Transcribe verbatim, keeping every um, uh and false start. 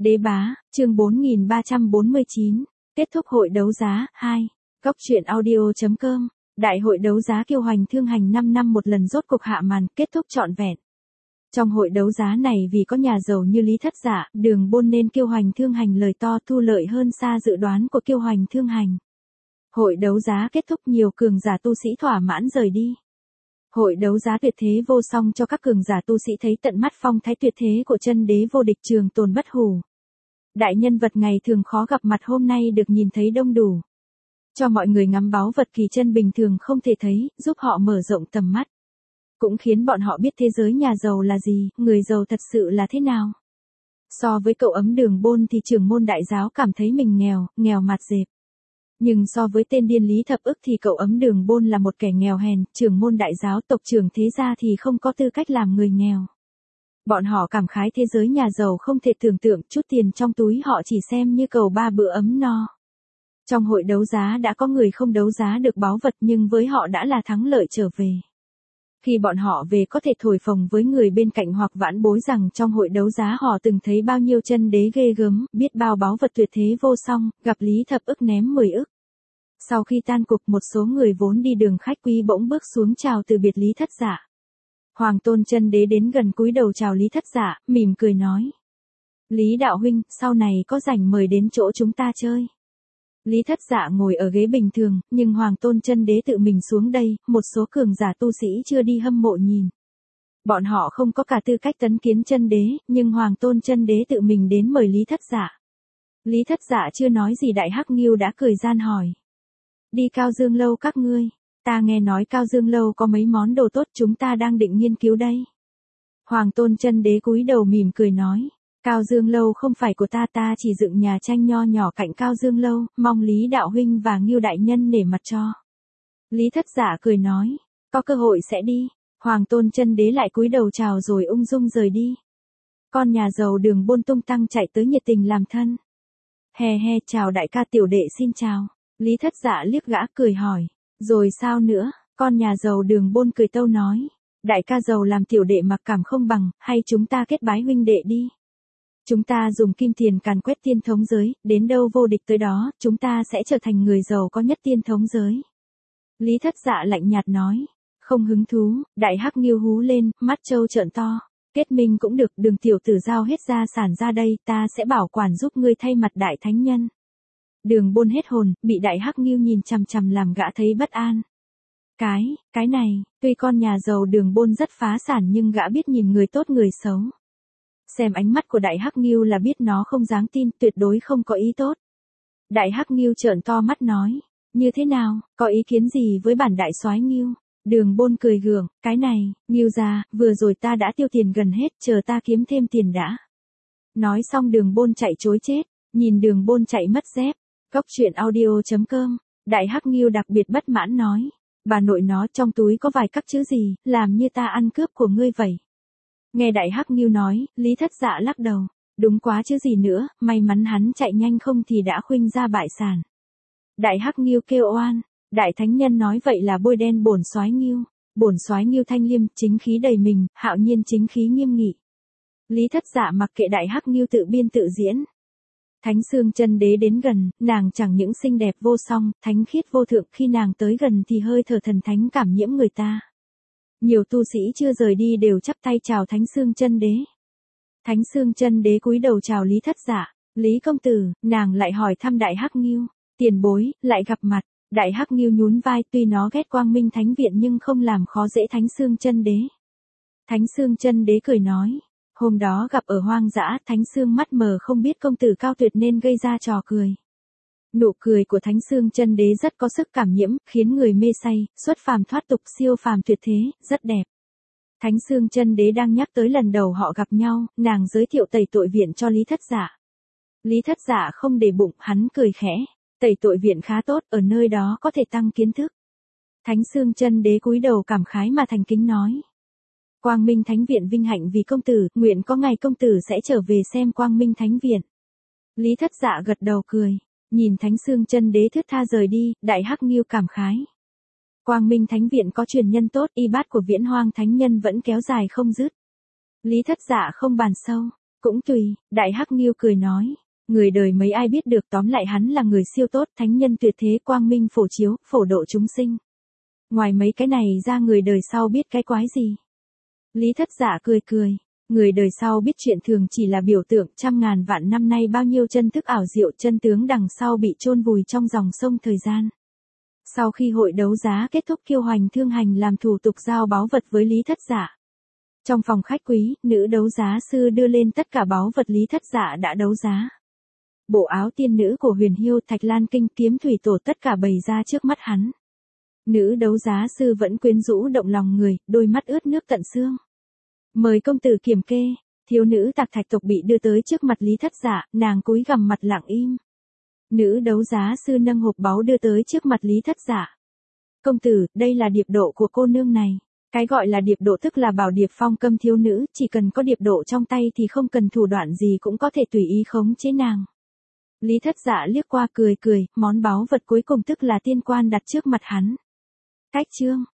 Đế bá, chương bốn nghìn ba trăm bốn mươi chín, kết thúc hội đấu giá, hai. Góc truyện audio.com, Đại hội đấu giá Kiêu Hoành Thương Hành năm năm một lần rốt cục hạ màn, kết thúc trọn vẹn. Trong hội đấu giá này vì có nhà giàu như Lý Thất Dạ, Đường Bôn nên Kiêu Hoành Thương Hành lời to thu lợi hơn xa dự đoán của Kiêu Hoành Thương Hành. Hội đấu giá kết thúc, nhiều cường giả tu sĩ thỏa mãn rời đi. Hội đấu giá tuyệt thế vô song cho các cường giả tu sĩ thấy tận mắt phong thái tuyệt thế của chân đế vô địch trường tồn bất hủ. Đại nhân vật ngày thường khó gặp mặt hôm nay được nhìn thấy đông đủ. Cho mọi người ngắm báu vật kỳ chân bình thường không thể thấy, giúp họ mở rộng tầm mắt. Cũng khiến bọn họ biết thế giới nhà giàu là gì, người giàu thật sự là thế nào. So với cậu ấm Đường Bôn thì trưởng môn đại giáo cảm thấy mình nghèo, nghèo mặt dẹp. Nhưng so với tên điên Lý Thập Ức thì cậu ấm Đường Bôn là một kẻ nghèo hèn, trưởng môn đại giáo tộc trưởng thế gia thì không có tư cách làm người nghèo. Bọn họ cảm khái thế giới nhà giàu không thể tưởng tượng, chút tiền trong túi họ chỉ xem như cầu ba bữa ấm no. Trong hội đấu giá đã có người không đấu giá được báu vật nhưng với họ đã là thắng lợi trở về. Khi bọn họ về có thể thổi phồng với người bên cạnh hoặc vãn bối rằng trong hội đấu giá họ từng thấy bao nhiêu chân đế ghê gớm, biết bao báu vật tuyệt thế vô song, gặp Lý Thập Ức ném mười ức. Sau khi tan cuộc một số người vốn đi đường khách quý bỗng bước xuống chào từ biệt Lý Thất Dạ. Hoàng tôn chân đế đến gần cúi đầu chào Lý Thất Dạ, mỉm cười nói. Lý đạo huynh, sau này có rảnh mời đến chỗ chúng ta chơi. Lý Thất Dạ ngồi ở ghế bình thường, nhưng Hoàng tôn chân đế tự mình xuống đây, một số cường giả tu sĩ chưa đi hâm mộ nhìn. Bọn họ không có cả tư cách tấn kiến chân đế, nhưng Hoàng tôn chân đế tự mình đến mời Lý Thất Dạ. Lý Thất Dạ chưa nói gì Đại Hắc Ngưu đã cười gian hỏi. Đi Cao Dương lâu các ngươi, ta nghe nói Cao Dương lâu có mấy món đồ tốt chúng ta đang định nghiên cứu đây. Hoàng tôn chân đế cúi đầu mỉm cười nói. Cao Dương lâu không phải của ta, ta chỉ dựng nhà tranh nho nhỏ cạnh Cao Dương lâu, mong Lý đạo huynh và Ngưu đại nhân nể mặt cho. Lý Thất Dạ cười nói, có cơ hội sẽ đi. Hoàng tôn chân đế lại cúi đầu chào rồi ung dung rời đi. Con nhà giàu Đường Bôn tung tăng chạy tới nhiệt tình làm thân. He he, chào đại ca, tiểu đệ xin chào. Lý Thất Dạ liếc gã cười hỏi, rồi sao nữa? Con nhà giàu Đường Bôn cười tâu nói, đại ca giàu làm tiểu đệ mặc cảm không bằng, hay chúng ta kết bái huynh đệ đi. Chúng ta dùng kim tiền càn quét tiên thống giới, đến đâu vô địch tới đó, chúng ta sẽ trở thành người giàu có nhất tiên thống giới. Lý Thất Dạ lạnh nhạt nói, không hứng thú. Đại Hắc Ngưu hú lên, mắt trâu trợn to. Kết minh cũng được, Đường tiểu tử giao hết gia sản ra đây, ta sẽ bảo quản giúp ngươi thay mặt đại thánh nhân. Đường Bôn hết hồn, bị Đại Hắc Ngưu nhìn chằm chằm làm gã thấy bất an. Cái, cái này, tuy con nhà giàu Đường Bôn rất phá sản nhưng gã biết nhìn người tốt người xấu. Xem ánh mắt của Đại Hắc Ngưu là biết nó không dám tin, tuyệt đối không có ý tốt. Đại Hắc Ngưu trợn to mắt nói, như thế nào, có ý kiến gì với bản đại soái Ngưu? Đường Bôn cười gượng, cái này, Ngưu gia, vừa rồi ta đã tiêu tiền gần hết, chờ ta kiếm thêm tiền đã. Nói xong Đường Bôn chạy trối chết, nhìn Đường Bôn chạy mất dép. Góc truyện audio.com, Đại Hắc Ngưu đặc biệt bất mãn nói, bà nội nó trong túi có vài cắc chữ gì, làm như ta ăn cướp của ngươi vậy. Nghe Đại Hắc Ngưu nói, Lý Thất Dạ lắc đầu, đúng quá chứ gì nữa, may mắn hắn chạy nhanh không thì đã khuynh ra bại sản. Đại Hắc Ngưu kêu oan, đại thánh nhân nói vậy là bôi đen bổn soái Ngưu. Bổn soái Ngưu thanh liêm, chính khí đầy mình, hạo nhiên chính khí nghiêm nghị. Lý Thất Dạ mặc kệ Đại Hắc Ngưu tự biên tự diễn. Thánh Xương chân đế đến gần, nàng chẳng những xinh đẹp vô song, thánh khiết vô thượng, khi nàng tới gần thì hơi thở thần thánh cảm nhiễm người ta. Nhiều tu sĩ chưa rời đi đều chắp tay chào Thánh Xương chân đế. Thánh Xương chân đế cúi đầu chào Lý Thất Dạ, Lý công tử, nàng lại hỏi thăm Đại Hắc Ngưu, tiền bối, lại gặp mặt. Đại Hắc Ngưu nhún vai, tuy nó ghét Quang Minh Thánh viện nhưng không làm khó dễ Thánh Xương chân đế. Thánh Xương chân đế cười nói, hôm đó gặp ở hoang dã, Thánh Xương mắt mờ không biết công tử cao tuyệt nên gây ra trò cười. Nụ cười của Thánh Xương chân đế rất có sức cảm nhiễm, khiến người mê say, xuất phàm thoát tục, siêu phàm tuyệt thế, rất đẹp. Thánh Xương chân đế đang nhắc tới lần đầu họ gặp nhau, nàng giới thiệu tẩy tội viện cho Lý Thất Dạ. Lý Thất Dạ không để bụng, hắn cười khẽ, tẩy tội viện khá tốt, ở nơi đó có thể tăng kiến thức. Thánh Xương chân đế cúi đầu cảm khái mà thành kính nói. Quang Minh Thánh viện vinh hạnh vì công tử, nguyện có ngày công tử sẽ trở về xem Quang Minh Thánh viện. Lý Thất Dạ gật đầu cười, nhìn Thánh Xương chân đế thướt tha rời đi, Đại Hắc Ngưu cảm khái. Quang Minh Thánh viện có truyền nhân tốt, y bát của Viễn Hoang Thánh nhân vẫn kéo dài không dứt. Lý Thất Dạ không bàn sâu, Cũng tùy, Đại Hắc Nghiêu cười nói. Người đời mấy ai biết được, tóm lại hắn là người siêu tốt, thánh nhân tuyệt thế, quang minh phổ chiếu, phổ độ chúng sinh. Ngoài mấy cái này ra người đời sau biết cái quái gì? Lý Thất Dạ cười cười. Người đời sau biết chuyện thường chỉ là biểu tượng, trăm ngàn vạn năm nay bao nhiêu chân thức ảo diệu, chân tướng đằng sau bị chôn vùi trong dòng sông thời gian. Sau khi hội đấu giá kết thúc, Kiêu Hoành Thương Hành làm thủ tục giao báu vật với Lý Thất Dạ. Trong phòng khách quý, nữ đấu giá sư đưa lên tất cả báu vật Lý Thất Dạ đã đấu giá. Bộ áo tiên nữ của Huyền Hiêu, Thạch Lan Kinh, kiếm thủy tổ tất cả bày ra trước mắt hắn. Nữ đấu giá sư vẫn quyến rũ động lòng người, đôi mắt ướt nước tận xương. Mời công tử kiểm kê. Thiếu nữ Tạc Thạch tộc bị đưa tới trước mặt Lý Thất Dạ, nàng cúi gằm mặt lặng im. Nữ đấu giá sư nâng hộp báu đưa tới trước mặt Lý Thất Dạ. Công tử, đây là điệp độ của cô nương này. Cái gọi là điệp độ tức là bảo điệp phong câm thiếu nữ, chỉ cần có điệp độ trong tay thì không cần thủ đoạn gì cũng có thể tùy ý khống chế nàng. Lý Thất Dạ liếc qua cười cười, món báu vật cuối cùng tức là tiên quan đặt trước mặt hắn. Cách chương.